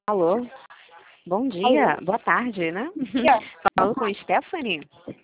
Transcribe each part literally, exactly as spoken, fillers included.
Alô? Bom dia, Alô? boa tarde, né? Dia. Falo com Stephanie?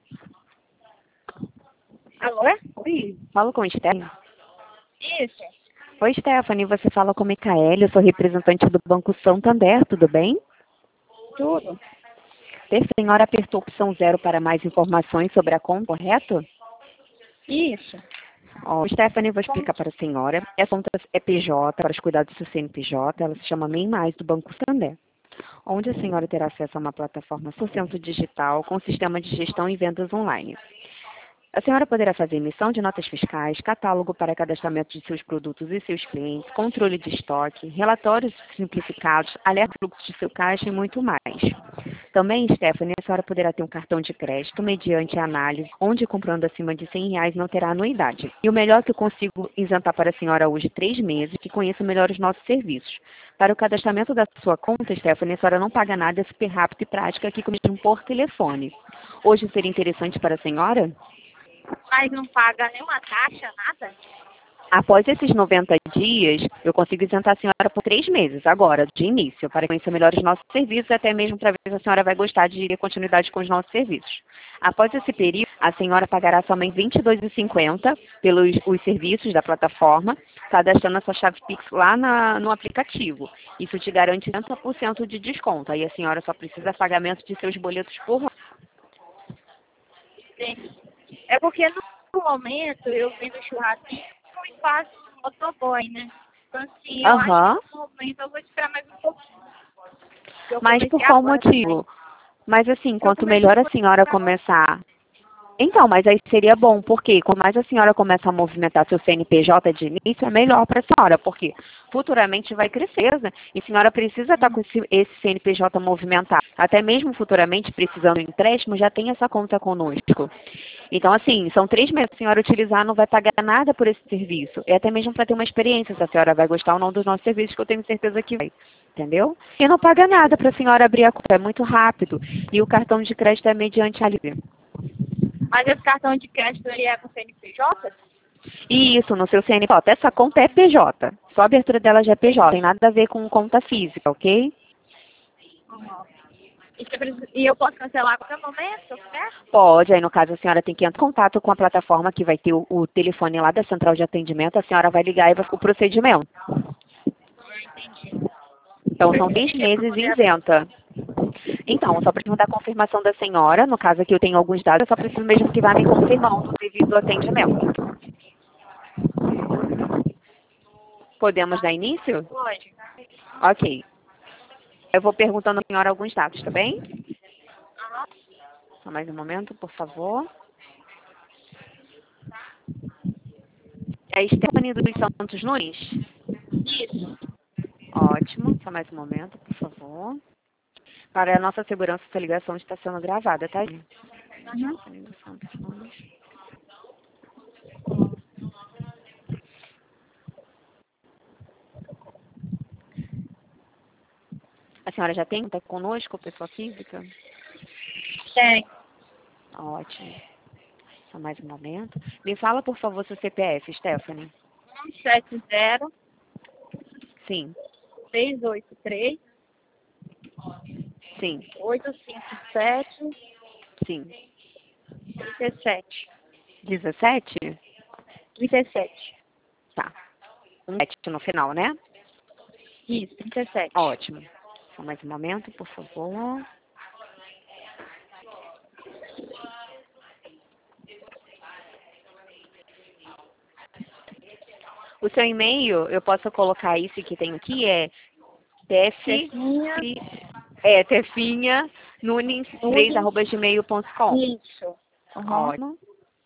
Alô? Oi. Falo com Stephanie? Isso. Oi, Stephanie, você fala com Micaele, eu sou representante do Banco Santander, tudo bem? Tudo. A senhora apertou a opção zero para mais informações sobre a conta, correto? Isso. Ó, Stephanie, vou explicar para a senhora. Essa conta é P J, para os cuidados do seu C N P J, ela se chama MEI Mais do Banco Santander, onde a senhora terá acesso a uma plataforma cem por cento digital com sistema de gestão e vendas online. A senhora poderá fazer emissão de notas fiscais, catálogo para cadastramento de seus produtos e seus clientes, controle de estoque, relatórios simplificados, alerta de fluxo de seu caixa e muito mais. Também, Stephanie, a senhora poderá ter um cartão de crédito mediante análise, onde comprando acima de cem reais não terá anuidade. E o melhor que eu consigo isentar para a senhora hoje três meses, que conheça melhor os nossos serviços. Para o cadastramento da sua conta, Stephanie, a senhora não paga nada, é super rápido e prático aqui comigo por telefone. Hoje seria interessante para a senhora? Mas não paga nenhuma taxa, nada? Após esses noventa dias, eu consigo isentar a senhora por três meses, agora, de início, para conhecer melhor os nossos serviços, até mesmo para ver se a senhora vai gostar de ter continuidade com os nossos serviços. Após esse período, a senhora pagará somente vinte e dois reais e cinquenta centavos pelos os serviços da plataforma, cadastrando a sua chave Pix lá na, no aplicativo. Isso te garante setenta por cento de desconto, aí a senhora só precisa pagamento de seus boletos por lá. Sim. É porque no momento eu vendo churrasquinho e faço motoboy, né? Então assim, eu acho Aham. que no momento eu vou esperar mais um pouquinho. Eu Mas por comecei qual agora motivo? também. Mas assim, Eu quanto comecei melhor a agora. senhora começar. Então, mas aí seria bom, porque quanto mais a senhora começa a movimentar seu C N P J de início, é melhor para a senhora, porque futuramente vai crescer, né? E a senhora precisa estar com esse, esse C N P J movimentado. Até mesmo futuramente, precisando de empréstimo, já tem essa conta conosco. Então, assim, são três meses que a senhora utilizar, não vai pagar nada por esse serviço. É até mesmo para ter uma experiência, se a senhora vai gostar ou não dos nossos serviços, que eu tenho certeza que vai. Entendeu? E não paga nada para a senhora abrir a conta, é muito rápido. E o cartão de crédito é mediante a livre. Mas esse cartão de crédito ele é com C N P J? E isso, no seu C N P J. Essa conta é P J. Só a abertura dela já é P J. Tem nada a ver com conta física, ok? Uhum. E, você precisa- e eu posso cancelar a qualquer momento, se eu quiser? Pode, aí no caso a senhora tem que entrar em contato com a plataforma que vai ter o, o telefone lá da central de atendimento, a senhora vai ligar e vai ficar o procedimento. Então são três meses isenta. Então, só preciso da confirmação da senhora, no caso aqui eu tenho alguns dados, eu só preciso mesmo que vá me confirmando devido ao atendimento. Podemos dar início? Pode. Ok. Eu vou perguntando à senhora alguns dados, tá bem? Só mais um momento, por favor. É Stephanie dos Santos Nunes? Isso. Ótimo. Só mais um momento, por favor. Para a nossa segurança, essa ligação está sendo gravada, tá? Uhum. Stephanie dos Santos Nunes. A senhora já tem conta conosco, pessoa física? Tem. Ótimo. Só mais um momento. Me fala, por favor, seu C P F, Stephanie. um sete zero, Sim, seis oito três, sim, oito cinco sete, sim. trinta e sete. dezessete? trinta e sete. Tá. Um sete no final, né? Isso, trinta e sete. Ótimo. Só mais um momento, por favor. O seu e-mail, eu posso colocar isso que tem aqui, é tf, Tefinha. é, tefinha, nunes três, Nunes. arroba gmail ponto com. Isso. Uhum. Ótimo.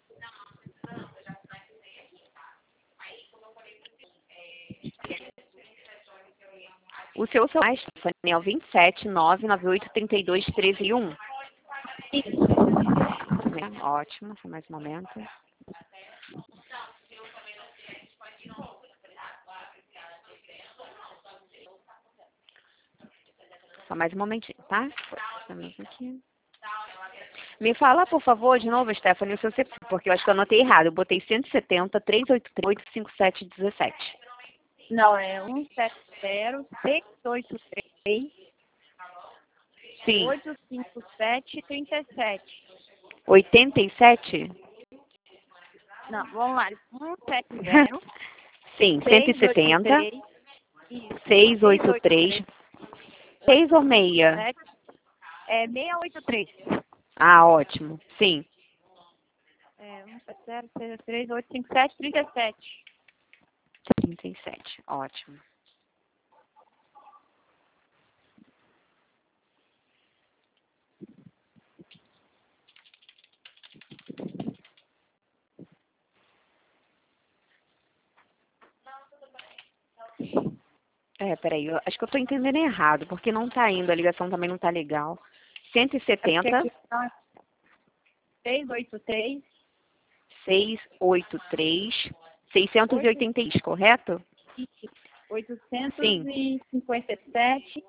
O seu celular, Stephanie, é o vinte e sete, nove nove oito, trinta e dois, treze, um. É, ótimo, só mais um momento. Só mais um momentinho, tá? Estamos aqui. Me fala, por favor, de novo, Stephanie, o seu C P F, porque eu acho que eu anotei errado. Eu botei cento e setenta, trezentos e oitenta e oito, cinquenta e sete, dezessete. Não, é um sete zero, seis oito três, Sim. oito cinco sete, trinta e sete. oitenta e sete? Não, vamos lá. cento e setenta. Sim, cento e setenta. seiscentos e oitenta e três. seis ou meia? É seiscentos e oitenta e três. Ah, ótimo. Sim. É, um sete zero, seis três, oito cinco sete, trinta e sete. trinta e sete, ótimo. É, peraí, eu acho que eu tô entendendo errado, porque não tá indo, a ligação também não tá legal. cento e setenta. seiscentos e oitenta e três. seiscentos e oitenta e três. seiscentos e oitenta e três, correto? oitocentos Sim. e cinquenta e sete.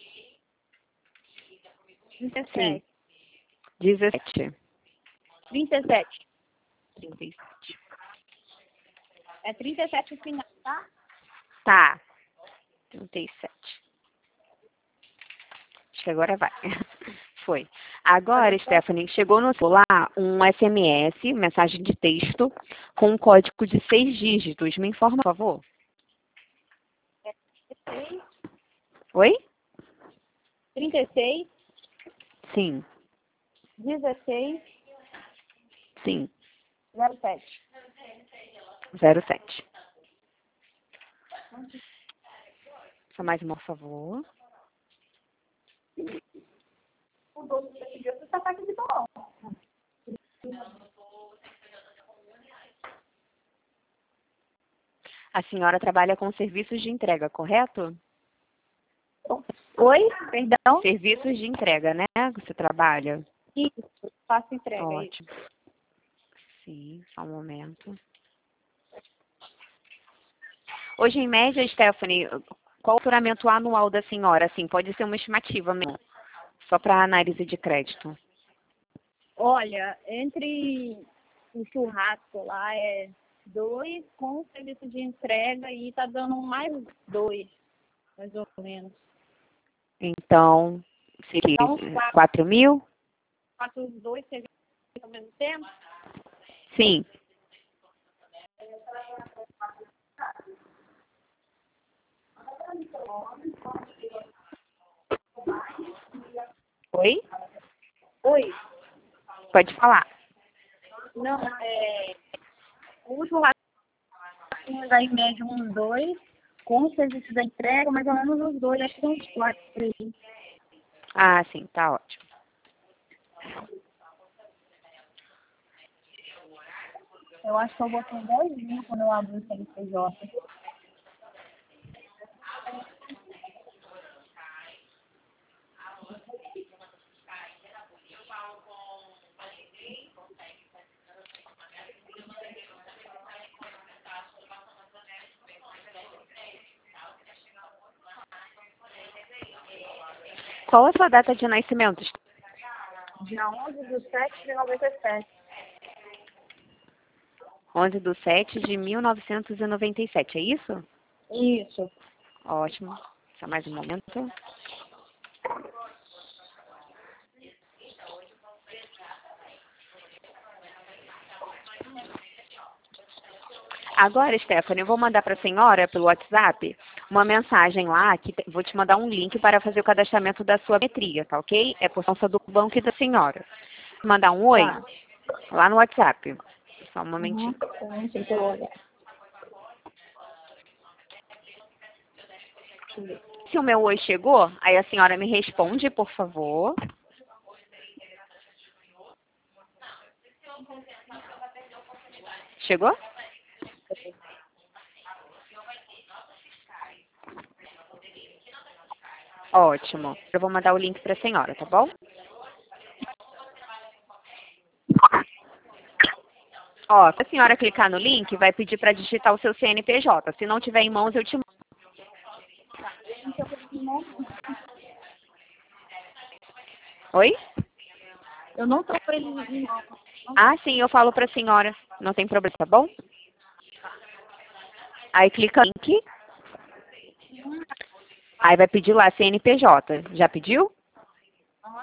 Sim. dezessete. trinta e sete. trinta e sete. É trinta e sete o final, tá? Tá. trinta e sete. Acho que agora vai. Foi. Agora, Stephanie, chegou no celular um S M S, mensagem de texto, com um código de seis dígitos. Me informa, por favor. Oi? trinta e seis. Sim. dezesseis. Sim. zero sete. zero sete. Só mais uma, por favor. O doce que você pediu, você está aqui de bolão. A senhora trabalha com serviços de entrega, correto? Oi? Perdão? Serviços de entrega, né? Você trabalha? Isso, faço entrega. Ótimo. Sim, só um momento. Hoje, em média, Stephanie, qual o faturamento anual da senhora? Assim, pode ser uma estimativa mesmo, só para análise de crédito. Olha, entre o churrasco lá é dois, com o serviço de entrega e tá dando mais dois, mais ou menos. Então, seria Então, uns quatro, quatro mil? quatro os dois serviços ao mesmo tempo? Sim. Oi? Oi? Pode falar. Não, é... O churrasco dá em média uns dois, com o serviço da entrega, mais ou menos os dois, acho que uns quatro, três. Ah, sim, tá ótimo. Eu acho que eu botei dez mil quando eu abri o C N P J. Qual a sua data de nascimento? Dia onze de sete de noventa e sete. onze de sete de mil novecentos e noventa e sete, é isso? Isso. Ótimo. Só mais um momento. Agora, Stephanie, eu vou mandar para a senhora pelo WhatsApp uma mensagem lá, que te- vou te mandar um link para fazer o cadastramento da sua metria, tá ok? É por conta do banco e da senhora. Vou mandar um oi Tá. lá no WhatsApp. Só um momentinho. Uhum. Não sei se eu vou olhar. Se o meu oi chegou, aí a senhora me responde, por favor. Chegou? Ótimo. Eu vou mandar o link para a senhora, tá bom? Ó, se a senhora clicar no link, vai pedir para digitar o seu C N P J. Se não tiver em mãos, eu te mando. Oi? Eu não tô com ele em mão. Ah, sim, eu falo para a senhora. Não tem problema, tá bom? Aí clica no link. Aí vai pedir lá C N P J. Já pediu?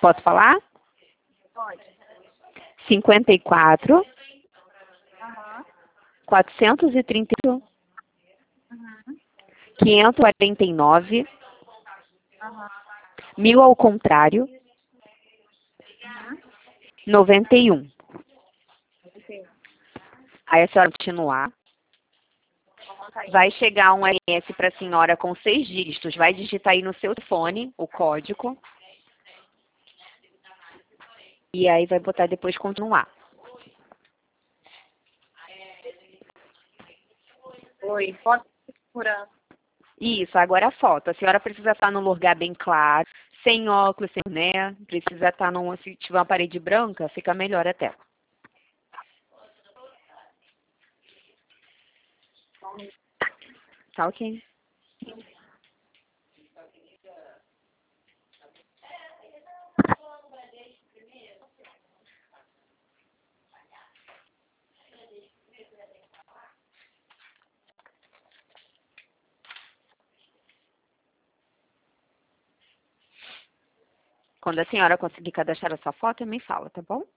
Posso falar? Pode. cinquenta e quatro, Aham. quatrocentos e trinta e oito, Uhum. quinhentos e quarenta e nove, Aham. mil ao contrário, Uhum. noventa e um. Ok. Aí a senhora continuar. Coloca aí. Vai chegar um S M S para a senhora com seis dígitos. Vai digitar aí no seu telefone o código. E aí vai botar depois continuar. Oi, foto de segurança. Isso, agora a foto. A senhora precisa estar num lugar bem claro, sem óculos, sem né? Precisa estar num, se tiver uma parede branca, fica melhor até. Tá ok? Quando a senhora conseguir cadastrar a sua foto, me fala, tá bom?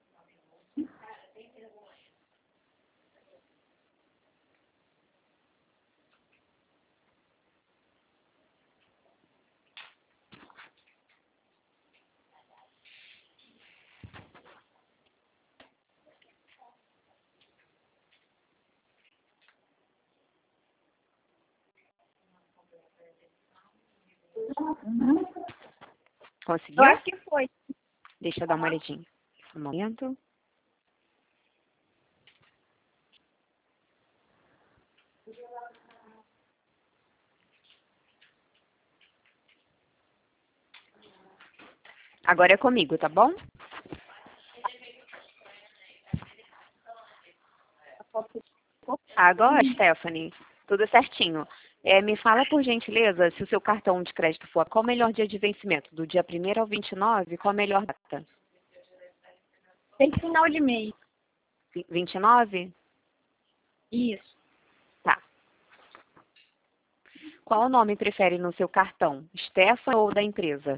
Uhum. Conseguiu? Eu acho que foi. Deixa eu dar uma olhadinha. Um momento. Agora é comigo, tá bom? A foto. Agora, Stephanie, tudo certinho. É, me fala, por gentileza, se o seu cartão de crédito for qual o melhor dia de vencimento? Do dia primeiro ao vinte e nove, qual a melhor data? Tem final de mês. Vi- vinte e nove? Isso. Tá. Qual o nome prefere no seu cartão? Stephanie ou da empresa?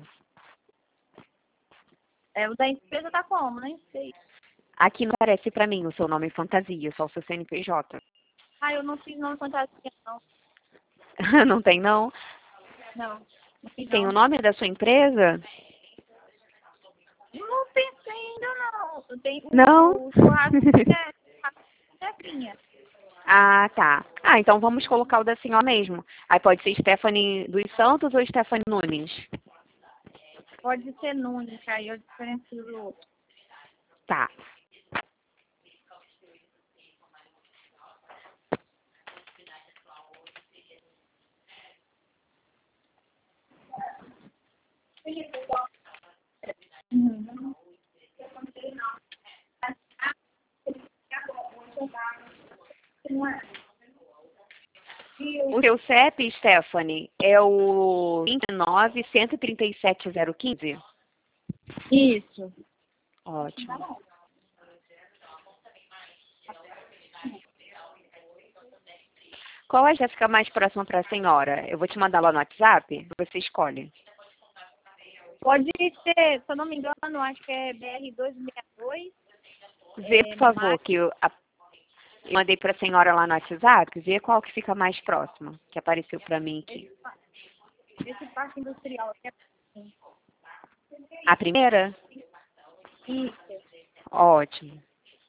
É, o da empresa tá como? Nem sei. Aqui não aparece pra mim o seu nome fantasia, só o seu C N P J. Ah, eu não fiz nome fantasia, não. Não tem, não? Não. Não fiz, Tem não. o nome da sua empresa? Não pensei ainda, não. Eu tenho Não? o, o churrasco é Stefinha. Ah, tá. Ah, então vamos colocar o da senhora mesmo. Aí pode ser Stephanie dos Santos ou Stephanie Nunes? Pode ser Nunes, que aí eu diferencio do outro. Tá. Uhum. O seu C E P, Stephanie, é o vinte e nove, cento e trinta e sete, zero quinze? Isso. Ótimo. Qual agência fica mais próxima para a senhora? Eu vou te mandar lá no WhatsApp, você escolhe. Pode ser, se eu não me engano, acho que é B R duzentos e sessenta e dois. Vê, por favor, que eu, a, eu mandei para a senhora lá no WhatsApp, vê qual que fica mais próxima, que apareceu para mim aqui. Esse, esse parque industrial aqui é assim. A primeira? Isso. Ótimo.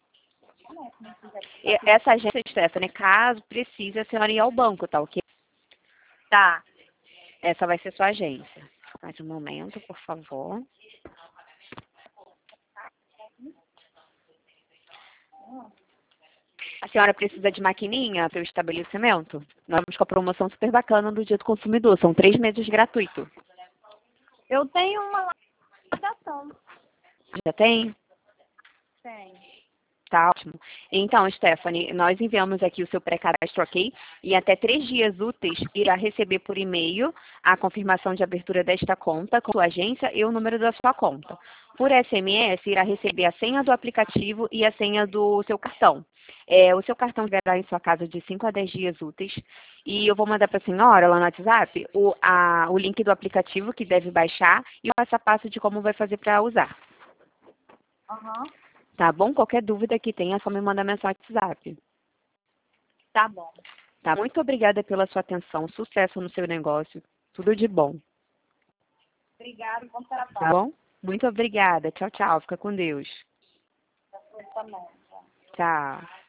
E essa agência, Stephanie, caso precise, a senhora ir ao banco, tá ok? Tá. Essa vai ser sua agência. Mais um momento, por favor. A senhora precisa de maquininha para o estabelecimento? Nós vamos com a promoção super bacana do Dia do Consumidor. São três meses gratuito. Eu tenho uma lapidação. Já tem? Tem. Tá ótimo. Então, Stephanie, nós enviamos aqui o seu pré-cadastro, ok? E até três dias úteis irá receber por e-mail a confirmação de abertura desta conta com a sua agência e o número da sua conta. Por S M S, irá receber a senha do aplicativo e a senha do seu cartão. É, o seu cartão virá em sua casa de cinco a dez dias úteis E eu vou mandar para a senhora lá no WhatsApp o, a, o link do aplicativo que deve baixar e o passo a passo de como vai fazer para usar. Aham. Tá bom? Qualquer dúvida que tenha, é só me mandar mensagem no WhatsApp. Tá bom. Tá? Muito obrigada pela sua atenção. Sucesso no seu negócio. Tudo de bom. Obrigada, bom trabalho. Tá bom? Muito obrigada. Tchau, tchau. Fica com Deus. Também. Tchau.